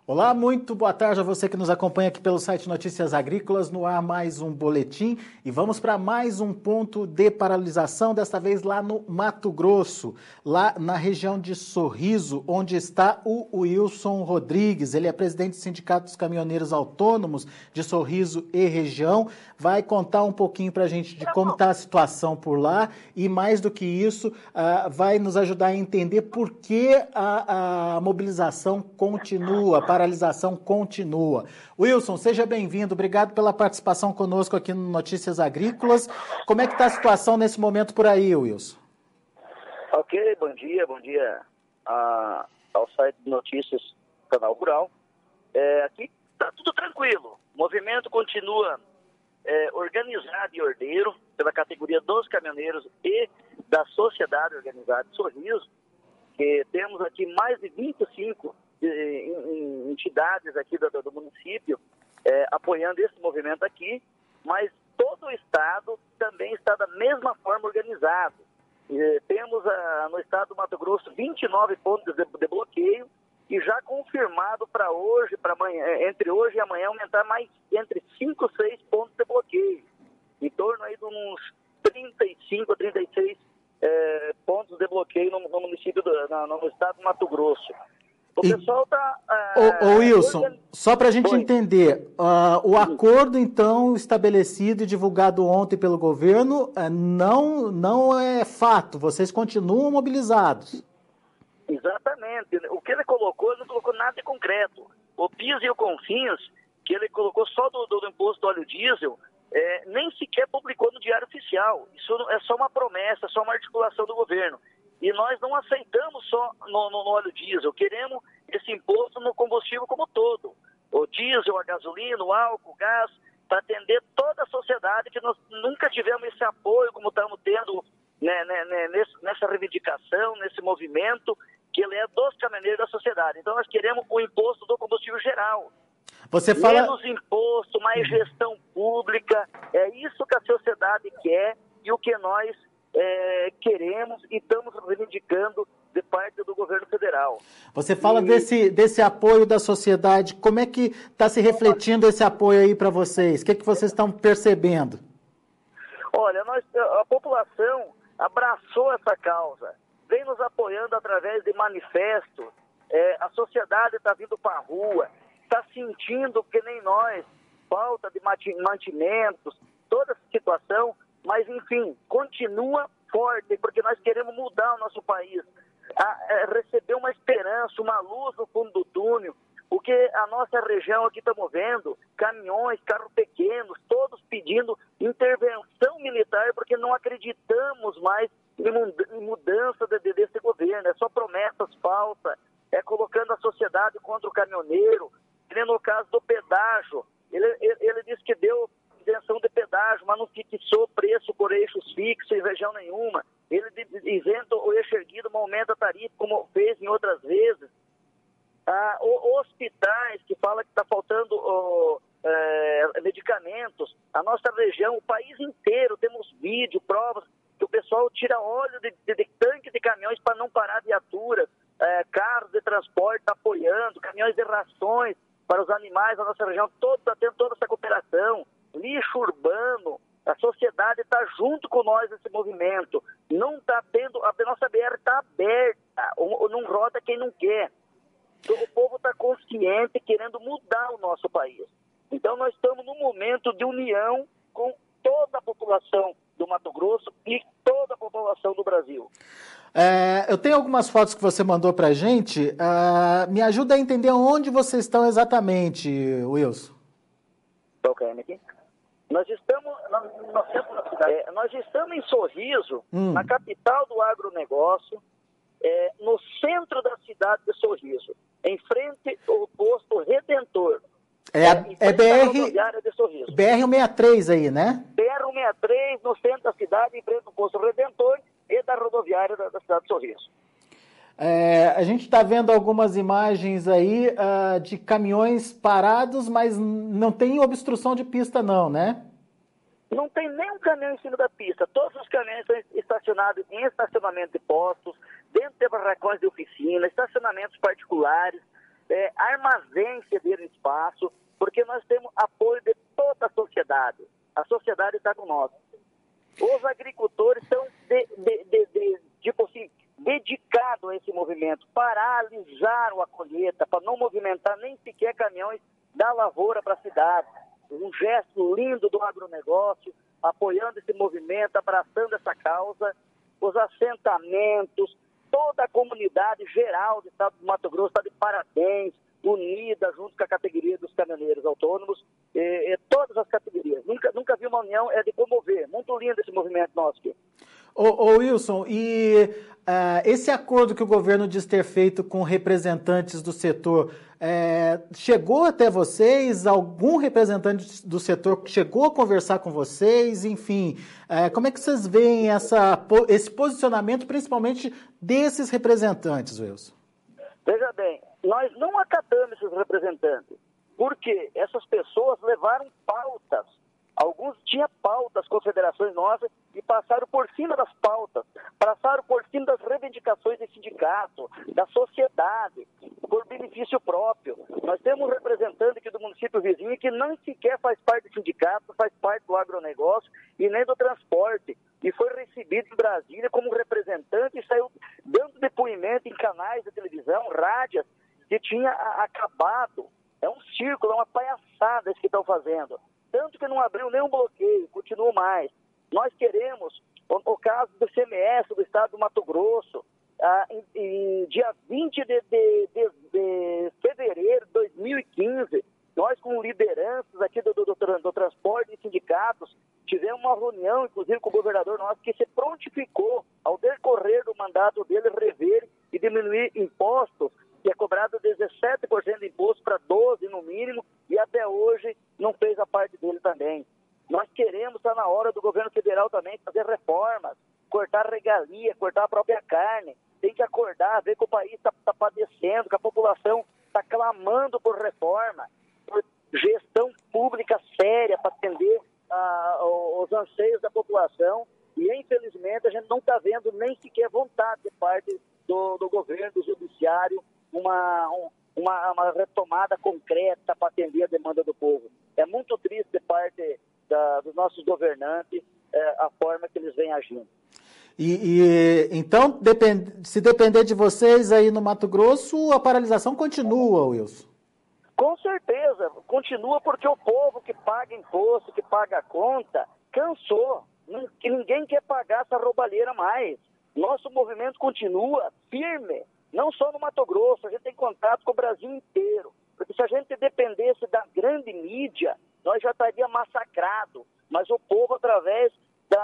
Olá, muito boa tarde a você que nos acompanha aqui pelo site Notícias Agrícolas, no ar mais um boletim e vamos para mais um ponto de paralisação, desta vez lá no Mato Grosso, lá na região de Sorriso, onde está o Wilson Rodrigues. Ele é presidente do Sindicato dos Caminhoneiros Autônomos de Sorriso e região, vai contar um pouquinho para a gente de como está a situação por lá e mais do que isso, vai nos ajudar a entender por que a mobilização continua, a paralisação continua. Wilson, seja bem-vindo, obrigado pela participação conosco aqui no Notícias Agrícolas. Como é que está a situação nesse momento por aí, Wilson? Ok, bom dia ao site de notícias Canal Rural. Aqui está tudo tranquilo, o movimento continua organizado e ordeiro pela categoria dos caminhoneiros e da Sociedade Organizada de Sorriso, que temos aqui mais de 25 entidades aqui do município apoiando esse movimento aqui, mas todo o estado também está da mesma forma organizado. Temos no estado do Mato Grosso 29 pontos de bloqueio e já confirmado para hoje, para amanhã, entre hoje e amanhã aumentar mais entre 5 e 6 pontos de bloqueio, em torno aí de uns 35 a 36 pontos de bloqueio no município no estado do Mato Grosso. O pessoal está... Ô Wilson, só para a gente entender, o acordo, então, estabelecido e divulgado ontem pelo governo, não é fato, vocês continuam mobilizados. Exatamente. O que ele colocou, ele não colocou nada de concreto. O PIS e o CONFINS, que ele colocou só do imposto do óleo diesel, nem sequer publicou no Diário Oficial. Isso é só uma promessa, só uma articulação do governo. E nós não aceitamos só no óleo diesel, queremos esse imposto no combustível como todo. O diesel, a gasolina, o álcool, o gás, para atender toda a sociedade, que nós nunca tivemos esse apoio como estamos tendo nessa reivindicação, nesse movimento, que ele é dos caminhoneiros da sociedade. Então nós queremos o imposto do combustível geral. Você fala... Menos imposto, mais gestão pública, é isso que a sociedade quer e o que nós queremos e estamos reivindicando de parte do governo federal. Você fala desse apoio da sociedade, como é que está se refletindo esse apoio aí para vocês? O que vocês estão percebendo? Olha, a população abraçou essa causa, vem nos apoiando através de manifestos, a sociedade está vindo para a rua, está sentindo que nem nós, falta de mantimentos, toda essa situação, mas enfim, continua forte, porque nós queremos mudar o nosso país, receber uma esperança, uma luz no fundo do túnel, porque a nossa região aqui estamos vendo, caminhões, carros pequenos, todos pedindo intervenção militar, porque não acreditamos mais em mudança desse governo, é só promessas falsas, colocando a sociedade contra o caminhoneiro, e no caso do pedágio, ele disse que deu isenção de pedágio, mas não fixou preço por eixos fixos em região nenhuma. Ele isenta o eixo erguido, mas aumenta a tarifa, como fez em outras vezes. Hospitais, que fala que está faltando medicamentos. A nossa região, o país inteiro, temos vídeo, provas, que o pessoal tira óleo de tanque de caminhões para não parar a viatura, carros de transporte tá apoiando, caminhões de rações para os animais da nossa região, está tendo toda essa cooperação. Lixo urbano, a sociedade está junto com nós nesse movimento. Não está tendo, a nossa BR está aberta, não roda quem não quer. Então, o povo está consciente, querendo mudar o nosso país. Então nós estamos num momento de união com toda a população do Mato Grosso e toda a população do Brasil. Eu tenho algumas fotos que você mandou para a gente. Me ajuda a entender onde vocês estão exatamente, Wilson. Ok, aqui. Nós estamos em Sorriso, na capital do agronegócio, no centro da cidade de Sorriso, em frente ao posto Redentor. BR-163 aí, né? BR-163, no centro da cidade, em frente ao posto Redentor e da rodoviária da cidade de Sorriso. A gente está vendo algumas imagens aí de caminhões parados, mas não tem obstrução de pista não, né? Não tem nenhum caminhão em cima da pista. Todos os caminhões estão estacionados em estacionamento de postos, dentro de barracões de oficina, estacionamentos particulares. armazéns cederem espaço, porque nós temos apoio de toda a sociedade. A sociedade está com nós. Os agricultores estão, tipo assim, dedicados a esse movimento. Paralisaram a colheita para não movimentar nem sequer caminhões da lavoura para a cidade. Um gesto lindo do agronegócio, apoiando esse movimento, abraçando essa causa. Os assentamentos, toda a comunidade geral do estado do Mato Grosso está de parabéns, unida junto com a categoria dos caminhoneiros autônomos, todas as categorias. Nunca vi uma união, é de comover. Muito lindo esse movimento nosso aqui. Ô Wilson, e esse acordo que o governo diz ter feito com representantes do setor, chegou até vocês? Algum representante do setor chegou a conversar com vocês? Enfim, como é que vocês veem esse posicionamento, principalmente desses representantes, Wilson? Veja bem, nós não acatamos esses representantes, porque essas pessoas levaram pautas. Alguns tinham pautas, confederações nossas, e passaram por cima das pautas, passaram por cima das reivindicações do sindicato, da sociedade, por benefício próprio. Nós temos um representante aqui do município vizinho que não sequer faz parte do sindicato, faz parte do agronegócio e nem do transporte. E foi recebido em Brasília como representante e saiu dando depoimento em canais de televisão, rádios, que tinha acabado. É um círculo, é uma palhaçada isso que estão fazendo. Tanto que não abriu nenhum bloqueio, continua mais. Nós queremos, o caso do CMS do estado do Mato Grosso, em dia 20 de fevereiro de 2015, nós com lideranças aqui do transporte e sindicatos, tivemos uma reunião, inclusive com o governador nosso, que se prontificou, ao decorrer do mandato dele, rever e diminuir impostos, que é cobrado 17% de imposto para 12% no mínimo, e até hoje não fez a parte dele também. Nós queremos, está na hora do governo federal também, fazer reformas, cortar regalia, cortar a própria carne. Tem que acordar, ver que o país está padecendo, que a população está clamando por reforma, por gestão pública séria para atender os anseios da população. E, infelizmente, a gente não está vendo nem sequer vontade de parte do governo, do judiciário, uma retomada concreta para atender a demanda do povo. É muito triste de parte dos nossos governantes a forma que eles vêm agindo. Então, se depender de vocês aí no Mato Grosso, a paralisação continua, Wilson? Com certeza, continua porque o povo que paga imposto, que paga a conta, cansou. Ninguém quer pagar essa roubalheira mais. Nosso movimento continua firme. Não só no Mato Grosso, a gente tem contato com o Brasil inteiro. Porque se a gente dependesse da grande mídia, nós já estaríamos massacrados. Mas o povo, através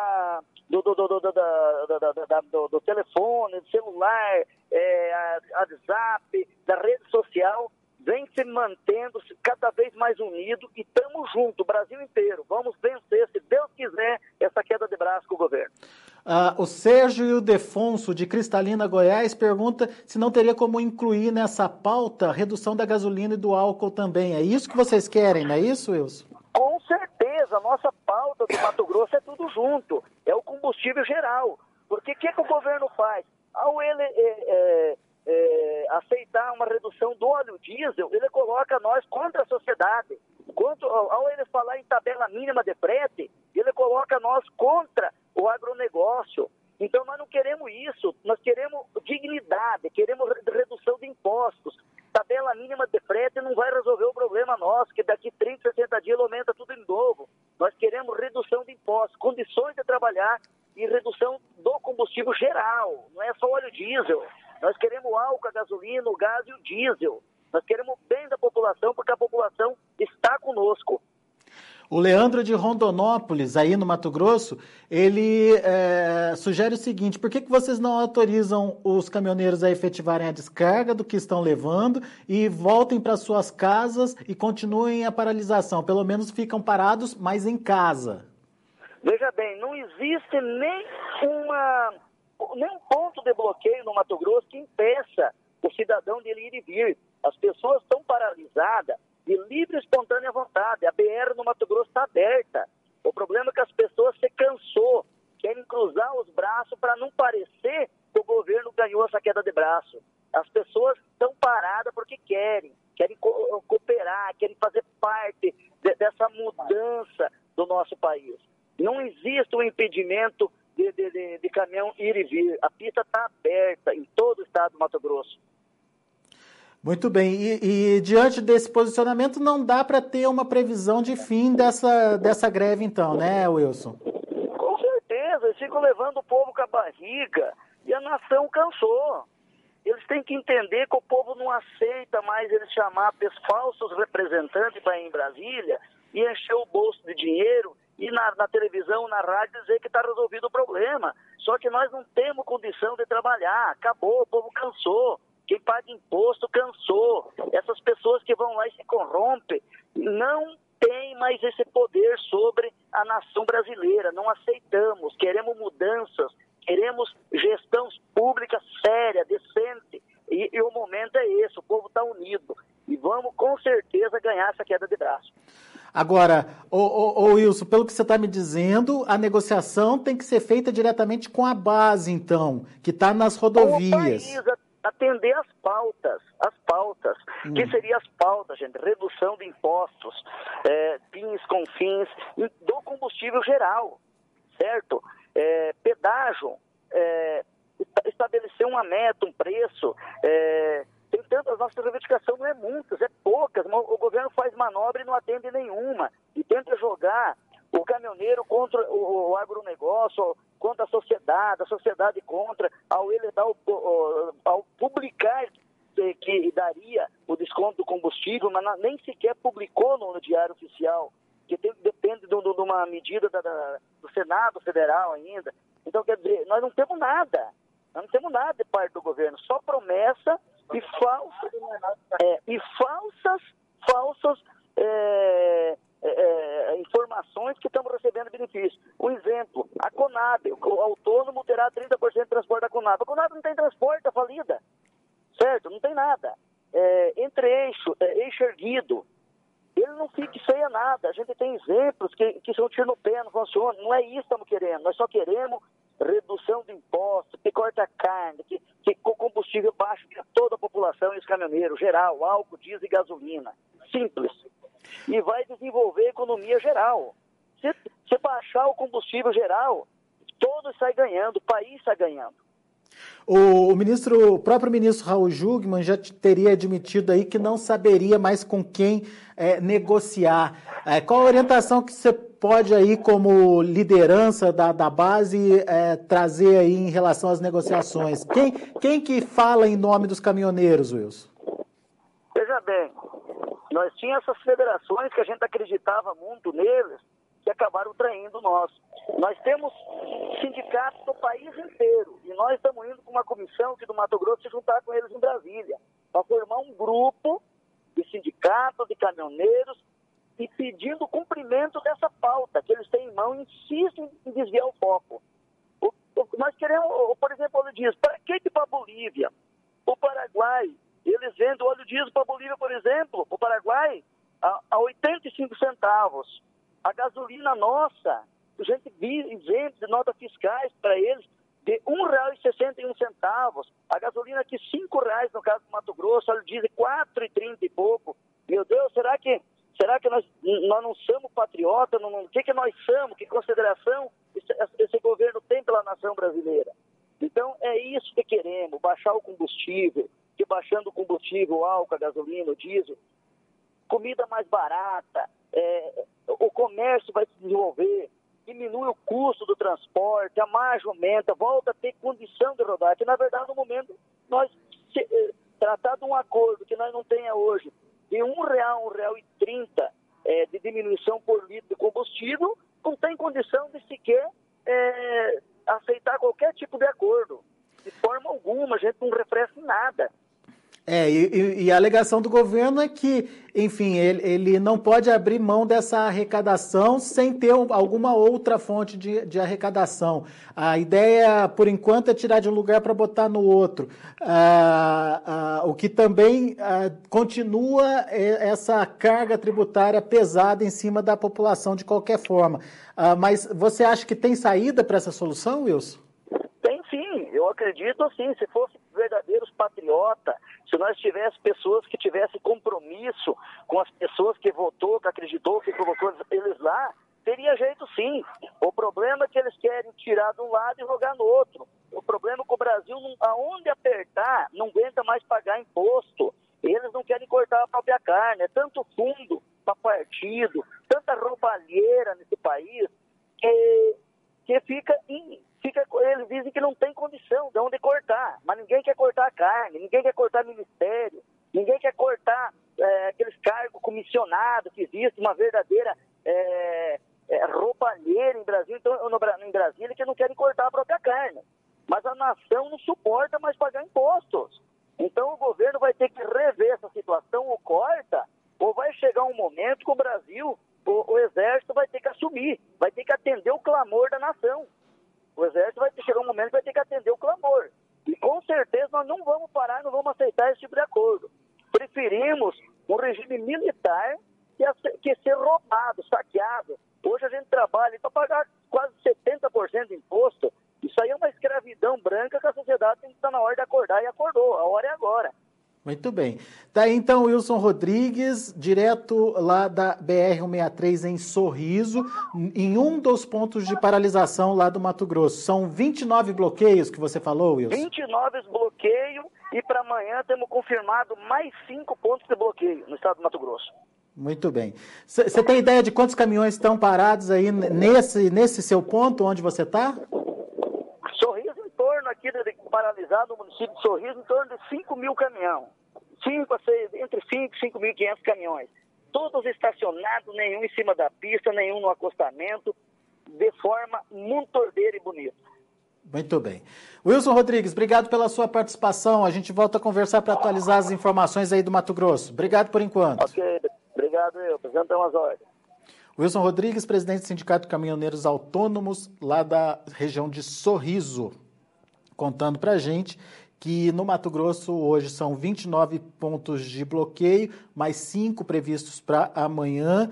do telefone, do celular, WhatsApp, da rede social, vem se mantendo cada vez mais unido e estamos juntos, o Brasil inteiro. Vamos vencer, se Deus quiser, essa queda de braço com o governo. O Sérgio Ildefonso, de Cristalina, Goiás, pergunta se não teria como incluir nessa pauta a redução da gasolina e do álcool também. É isso que vocês querem, não é isso, Wilson? Com certeza, a nossa pauta do Mato Grosso é tudo junto, é o combustível geral. Porque o que o governo faz? Ao ele aceitar uma redução do óleo diesel, ele coloca nós contra a sociedade. Ao ele falar em tabela mínima de frete, ele coloca nós contra o agronegócio. Então nós não queremos isso, nós queremos dignidade, queremos redução de impostos. Tabela mínima de frete não vai resolver o problema nosso, que daqui 30, 60 dias ele aumenta tudo de novo. Nós queremos redução de impostos, condições de trabalhar e redução do combustível geral, não é só óleo diesel. Nós queremos o álcool, a gasolina, o gás e o diesel. Nós queremos o bem da população, porque a população está conosco. O Leandro de Rondonópolis, aí no Mato Grosso, ele sugere o seguinte: por que vocês não autorizam os caminhoneiros a efetivarem a descarga do que estão levando e voltem para suas casas e continuem a paralisação? Pelo menos ficam parados, mas em casa. Veja bem, não existe nem um ponto de bloqueio no Mato Grosso que impeça o cidadão de ir e vir. As pessoas estão paralisadas de livre e espontânea vontade. A BR no Mato Grosso está aberta. O problema é que as pessoas se cansou, querem cruzar os braços para não parecer que o governo ganhou essa queda de braço. As pessoas estão paradas porque querem. a mudança do nosso país. Não existe um impedimento de caminhão ir e vir. A pista está aberta em todo o estado do Mato Grosso. Muito bem. E diante desse posicionamento, não dá para ter uma previsão de fim dessa greve, então, né, Wilson? Com certeza. Eles ficam levando o povo com a barriga e a nação cansou. Eles têm que entender que o povo não aceita mais eles chamar falsos representantes para ir em Brasília e encher o bolso de dinheiro e na televisão, na rádio, dizer que está resolvido o problema. Só que nós não temos condição de trabalhar. Acabou, o povo cansou. Quem paga imposto cansou. Essas pessoas que vão lá e se corrompem não têm mais esse poder sobre a nação brasileira. Não aceitamos. Queremos mudanças. Queremos gestão pública séria, decente. E o momento é esse. O povo está unido. E vamos, com certeza, ganhar essa queda de braço. Agora, Wilson, pelo que você está me dizendo, a negociação tem que ser feita diretamente com a base, então, que está nas rodovias. O país atender as pautas. Que seriam as pautas, gente? Redução de impostos, PIS, CONFINS, do combustível geral, certo? Pedágio, estabelecer uma meta, um preço. Tem tanto, a nossa reivindicação não é muitas, é poucas. O governo faz manobra e não atende nenhuma. E tenta jogar o caminhoneiro contra o agronegócio, contra a sociedade contra, ao publicar que daria o desconto do combustível, mas nem sequer publicou no Diário Oficial, que depende de uma medida do Senado Federal ainda. Então, quer dizer, nós não temos nada. Nós não temos nada de parte do governo, só promessa e falsas informações que estamos recebendo benefício. Um exemplo, a Conab, o autônomo terá 30% de transporte da Conab. A Conab não tem transporte, está falida, certo? Não tem nada. Entre eixo erguido, ele não feia nada. A gente tem exemplos que são tiro no pé, não funciona. Não é isso que estamos querendo. Nós só queremos redução de impostos, que corta a carne, que o combustível baixo para toda a população e os caminhoneiros, geral, álcool, diesel e gasolina. Simples. E vai desenvolver a economia geral. Se baixar o combustível geral, todos saem ganhando, o país sai ganhando. O próprio ministro Raul Jungmann já teria admitido aí que não saberia mais com quem negociar. Qual a orientação que você pode aí, como liderança da base, trazer aí em relação às negociações? Quem que fala em nome dos caminhoneiros, Wilson? Veja bem, nós tínhamos essas federações que a gente acreditava muito neles, que acabaram traindo nós. Nós temos sindicatos do país inteiro e nós estamos indo com uma comissão aqui do Mato Grosso se juntar com eles em Brasília para formar um grupo de sindicatos, de caminhoneiros e pedindo o cumprimento dessa pauta que eles têm em mão e insistem em desviar o foco. Nós queremos, por exemplo, óleo diesel. Para que para a Bolívia? O Paraguai, eles vendem óleo diesel para a Bolívia, por exemplo, o Paraguai, a 85 centavos. A gasolina nossa, a gente vende notas fiscais para eles de R$ 1,61. A gasolina aqui R$ 5,00 no caso do Mato Grosso, óleo diesel R$ 4,30 e pouco. Meu Deus, será que nós não somos patriotas? O que nós somos? Que consideração esse governo tem pela nação brasileira? Então, é isso que queremos, baixar o combustível, que baixando o combustível, o álcool, a gasolina, o diesel, comida mais barata, o comércio vai se desenvolver, diminui o custo do transporte, a margem aumenta, volta a ter condição de rodar, que na verdade no momento nós tratar de um acordo que nós não tenha hoje, de R$ 1,00, R$ 1,30 de diminuição por litro de combustível, não tem condição de sequer aceitar qualquer tipo de acordo. De forma alguma, a gente não refresca em nada. E a alegação do governo é que, enfim, ele não pode abrir mão dessa arrecadação sem ter alguma outra fonte de arrecadação. A ideia, por enquanto, é tirar de um lugar para botar no outro. O que também continua essa carga tributária pesada em cima da população de qualquer forma. Mas você acha que tem saída para essa solução, Wilson? Tem sim, eu acredito assim, se fosse verdadeiros patriotas, Se nós tivéssemos pessoas que tivessem compromisso com as pessoas que votou, que acreditou, que colocou eles lá, teria jeito sim. O problema é que eles querem tirar de um lado e jogar no outro. O problema é que o Brasil, aonde apertar, não aguenta mais pagar imposto. Eles não querem cortar a própria carne. É tanto fundo para partido, tanta roubalheira nesse país, que eles dizem que não tem condição de onde cortar. Mas ninguém quer cortar a carne, ninguém quer cortar ministério, ninguém quer cortar aqueles cargos comissionados que existem, uma verdadeira roubalheira em Brasília, em Brasília, que não querem cortar a própria carne. Mas a nação não suporta mais pagar impostos. Então o governo vai ter que rever essa situação, ou corta, ou vai chegar um momento que o Brasil, o Exército vai ter que assumir, vai ter que atender o clamor da nação. O Exército vai chegar um momento que vai ter que atender o clamor. E com certeza nós não vamos parar, não vamos aceitar esse tipo de acordo. Preferimos um regime militar que ser roubado, saqueado. Hoje a gente trabalha para pagar quase 70% de imposto. Isso aí é uma escravidão branca que a sociedade tem que estar na hora de acordar, e acordou. A hora é agora. Muito bem. Tá aí então Wilson Rodrigues, direto lá da BR-163 em Sorriso, em um dos pontos de paralisação lá do Mato Grosso. São 29 bloqueios que você falou, Wilson? 29 bloqueios, e para amanhã temos confirmado mais 5 pontos de bloqueio no estado do Mato Grosso. Muito bem. Você tem ideia de quantos caminhões estão parados aí nesse seu ponto onde você está? Sorriso, em torno aqui, paralisado no município de Sorriso, em torno de 5 mil caminhões. Entre 5 e 5.500 caminhões. Todos estacionados, nenhum em cima da pista, nenhum no acostamento, de forma muito ordeira e bonita. Muito bem. Wilson Rodrigues, obrigado pela sua participação. A gente volta a conversar para atualizar as informações aí do Mato Grosso. Obrigado por enquanto. Ok, obrigado apresentando as ordens. Wilson Rodrigues, presidente do Sindicato de Caminhoneiros Autônomos, lá da região de Sorriso, contando para a gente que no Mato Grosso hoje são 29 pontos de bloqueio, mais 5 previstos para amanhã.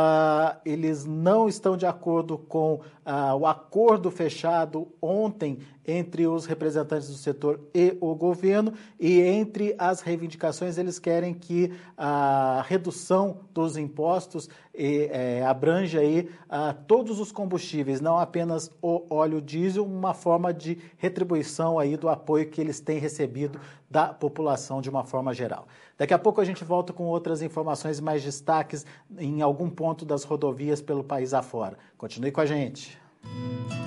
Eles não estão de acordo com o acordo fechado ontem entre os representantes do setor e o governo, e entre as reivindicações eles querem que a redução dos impostos abranja aí todos os combustíveis, não apenas o óleo diesel, uma forma de retribuição aí do apoio que eles têm recebido da população de uma forma geral. Daqui a pouco a gente volta com outras informações e mais destaques em algum ponto das rodovias pelo país afora. Continue com a gente.